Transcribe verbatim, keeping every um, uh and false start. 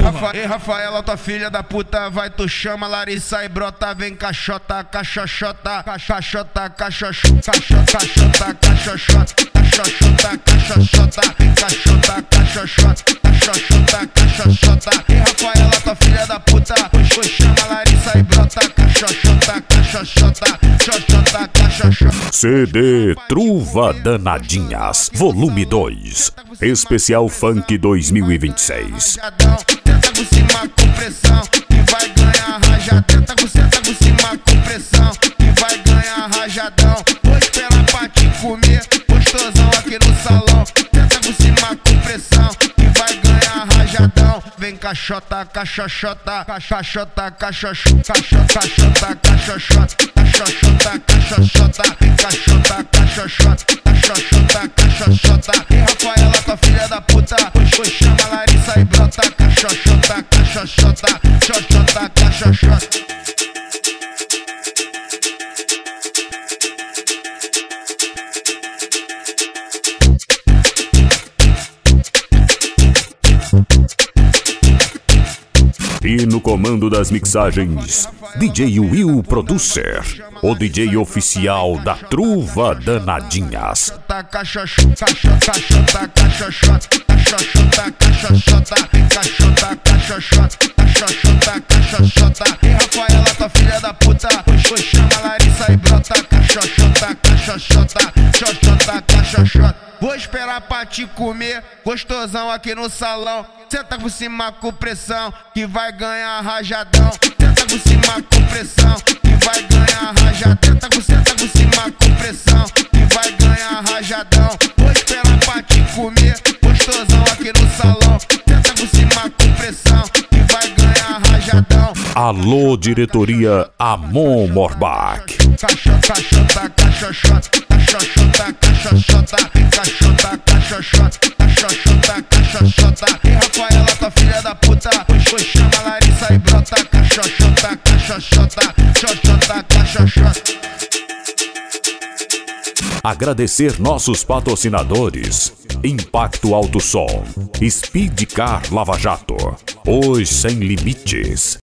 Rafa, ei, Rafaela, tua filha da puta, vai, tu chama Larissa e brota, vem caixota, caixoxota, caixota, caixoxota, caixota, caixoxota, caixoxota, caixoxota, vem caixota, caixoxota, caixoxota, caixoxota. Ei, Rafaela, tua filha da puta, tu chama Larissa e brota, caixoxota, caixoxota, caixoxota, caixoxota. C D Truva Danadinhas, volume dois, especial Funk dois mil e vinte e seis. Tenta por cima com pressão e vai ganhar rajadão. Tenta por cima por cima com pressão e vai ganhar rajadão. Vou esperar pra te comer, gostosão aqui no salão. Tenta por cima com pressão e vai ganhar rajadão. Vem caixota, caixoxota, caixota, caixoxota, caixota, caixoxota, caixota, caixoxota, vem caixota, caixoxota, caixota, caixoxota. E Rafaela, tua filha da puta, pois chama Larissa e brota, caixoxota, caixoxota, caixota, caixoxota. E no comando das mixagens, D J Will Producer, o D J oficial da Truva Danadinhas. Caixoxota, caixota, caixoxota, caixoxota, caixoxota, caixota, caixoxota, caixoxota, caixoxota. E Rafaela, tua filha da puta, pois chama Larissa e brota, caixoxota, caixoxota, caixota, caixoxota. Vou esperar pra te comer, gostosão aqui no salão. Senta por cima com pressão, que vai ganhar rajadão. Senta por cima com pressão, que vai ganhar rajadão. Senta por, senta por cima com pressão, que vai ganhar rajadão. Vou esperar pra te comer, gostosão aqui no salão. Senta por cima com pressão, que vai ganhar rajadão. Alô, diretoria Amon Morbach. Caixota, caixota, caixoxota, caixota, caixoxota, caixota, caixoxota, caixota, caixoxota. E Rafaela, tua filha da puta, pois chama Larissa e brota, caixoxota, caixoxota, caixota, caixoxota. Agradecer nossos patrocinadores: Impacto Alto Som, Speed Car Lava Jato, Os Sem Limites,